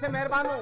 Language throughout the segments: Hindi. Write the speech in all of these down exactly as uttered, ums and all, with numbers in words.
मेहरबानों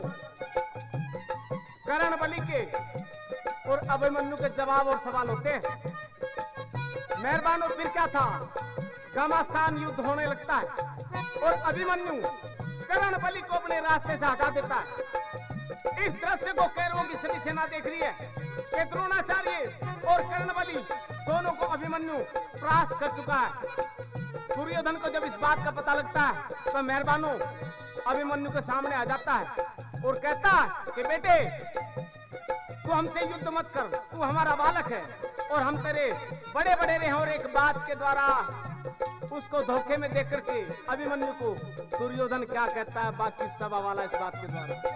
कर्ण बलि के और अभिमन्यु के जवाब और सवाल होते हैं। मेहरबानों फिर क्या था, घमासान युद्ध होने लगता है और अभिमन्यु कर्ण बलि को अपने रास्ते से हटा देता है। इस दृश्य को कौरवों की सभी सेना देख रही है कि द्रोणाचार्य और कर्ण बलि दोनों को अभिमन्यु परास्त कर चुका है। दुर्योधन को जब इस बात का पता लगता है तो मेहरबानों अभिमन्यु के सामने आ जाता है और कहता है कि बेटे तू हमसे युद्ध मत कर, तू हमारा बालक है और हम तेरे बड़े बड़े रहे। और एक बात के द्वारा उसको धोखे में देख करके अभिमन्यु को दुर्योधन क्या कहता है, बाकी सभा वाला इस बात के द्वारा।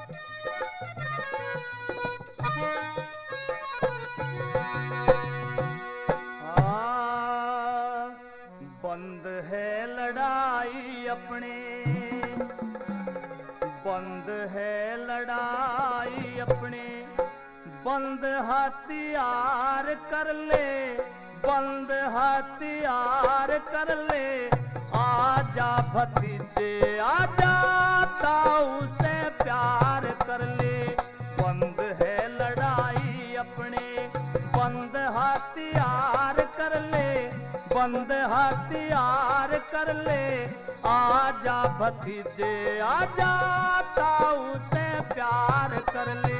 आ, बंद है लड़ाई अपने, बंद है लड़ाई अपने, बंद हथियार कर ले, बंद हथियार कर ले, आजा भतीजे आजा ताऊ से प्यार कर ले। बंद है लड़ाई अपने, बंद हथियार कर ले, बंद हथियार कर ले, आजा भतीजे आजा ताऊ से प्यार कर ले।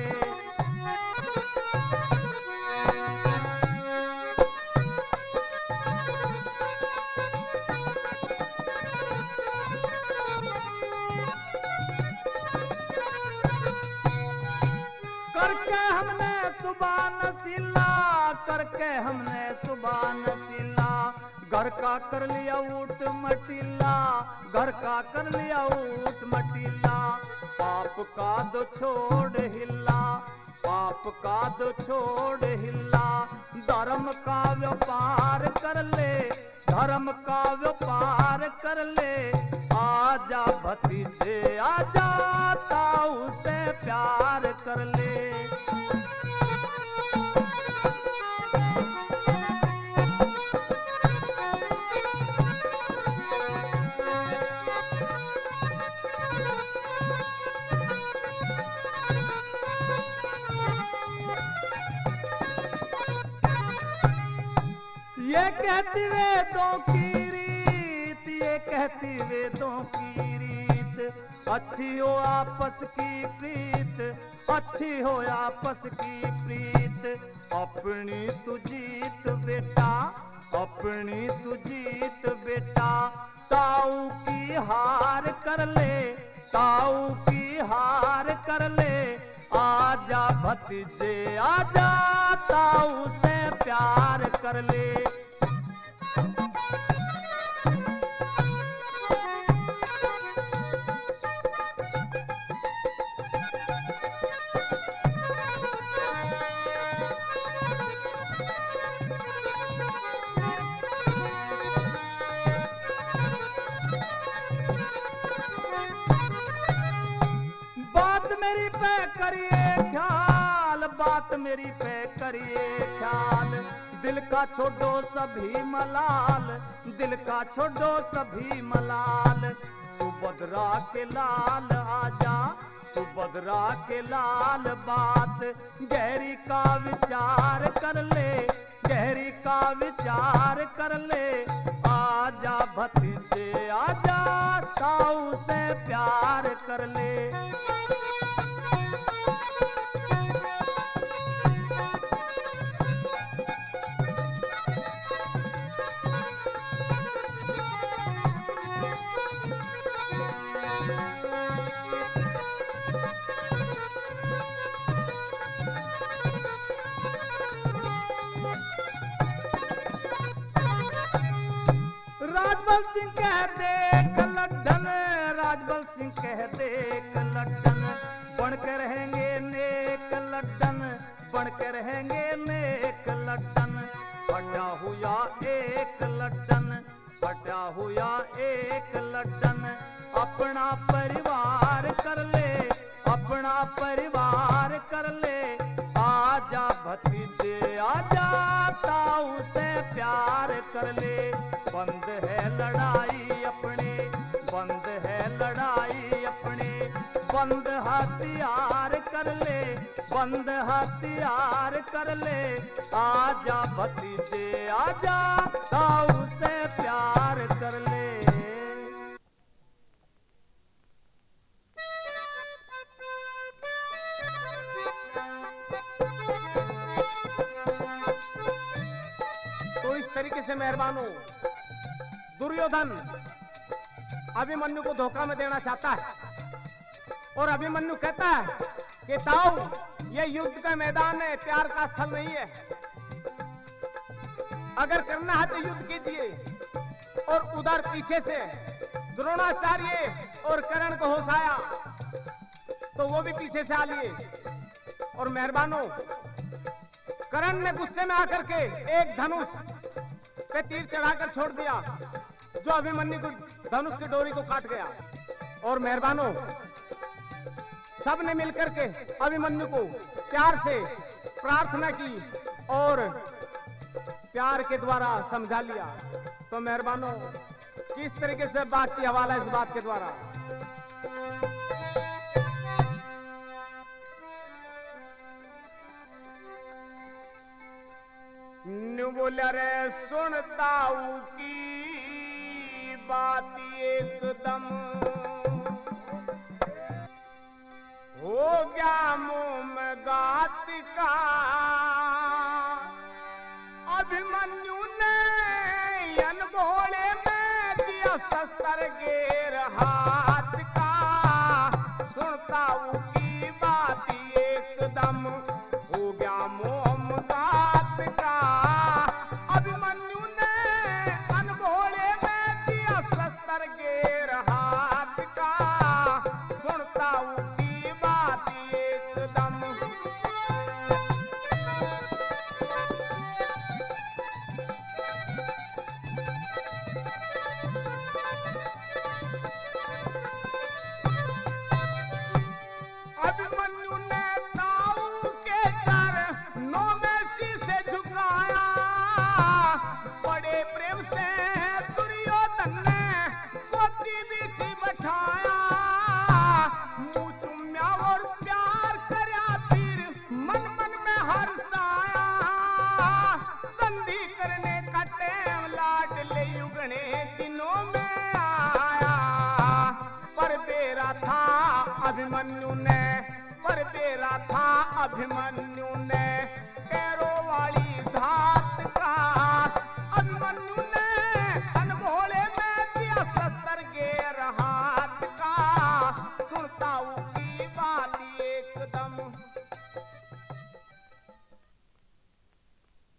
करके हमने सुबह नसीला, करके हमने सुबह नसीला, घर का कर लिया ऊट मटीला, घर का कर लिया ऊट मटीला। पाप का दो छोड़ हिला, पाप का दो छोड़ हिला, धर्म का व्यापार कर ले, धर्म का व्यापार कर ले, आजा भतीजे आजा ताऊ से प्यार कर ले। ये कहती वेदों की रीत, ये कहती वेदों की रीत, अच्छी हो आपस की प्रीत, अच्छी हो आपस की प्रीत। अपनी तू जीत बेटा, अपनी तू जीत बेटा, ताऊ की हार कर ले, ताऊ की हार कर ले, आजा भतीजे आजा ताऊ से प्यार कर ले। बात मेरी पे करिए ख्याल, बात मेरी पे करिए ख्याल, दिल का छोड़ो सभी मलाल, दिल का छोड़ो सभी मलाल। सुभद्रा के लाल आजा, सुभद्रा के लाल बात गहरी का विचार कर ले, गहरी का विचार कर ले, आजा भतीजे आजा ताऊ से प्यार कर ले। राजबल सिंह कह देख लड्डन, राजबल सिंह कह देख लड्डन, बन के रहेंगे नेक लड्डन, बन के रहेंगे नेक लड्डन। फटा हुआ एक लड्डन, फटा हुआ एक लड्डन, अपना परिवार कर ले, अपना परिवार कर ले, आजा भतीजे आजा ताऊ से प्यार कर ले। बंद है लड़ाई अपने, बंद है लड़ाई अपने, बंद हथियार कर ले, बंद हथियार कर ले, आजा भतीजे आजा दाऊ से प्यार कर ले। तो इस तरीके से मेहरबानों दुर्योधन अभिमन्यु को धोखा में देना चाहता है और अभिमन्यु कहता है कि ताऊ ये युद्ध का मैदान है, प्यार का स्थल नहीं है। अगर करना है तो युद्ध कीजिए। और उधर पीछे से द्रोणाचार्य और कर्ण को होश आया तो वो भी पीछे से आ लिए और मेहरबानों कर्ण ने गुस्से में आकर के एक धनुष पे तीर चढ़ाकर छोड़ दिया जो अभिमन्यु को धनुष की डोरी को काट गया। और मेहरबानों सब ने मिलकर के अभिमन्यु को प्यार से प्रार्थना की और प्यार के द्वारा समझा लिया। तो मेहरबानों किस तरीके से बात की हवाला इस बात के द्वारा। न्यू बोला रे सुनताऊ की बात एकदम हो गया मुंह में गात का। अभिमन्यु ने अनबोले में दिया शस्त्र गेर हाथ का। सुनताऊ की बात एकदम हो गया मुंह में गात का। अभिमन्यु ने अनबोले में दिया शस्त्र गेर हाथ का। सुनताऊ की बात एकदम अभिमन्यु ने ताऊ के चरणों में शीशे झुकाया। बड़े प्रेम से दुर्योधन ने पोती बीच बैठाया। मुंह चुम्या और प्यार करया फिर मन मन में हर्षाया। संधि करने का टेम लाड ले युगने दिनों में आया। पर बेरा था अभिमन्यु ने पर बेरा था अभिमन्यु ने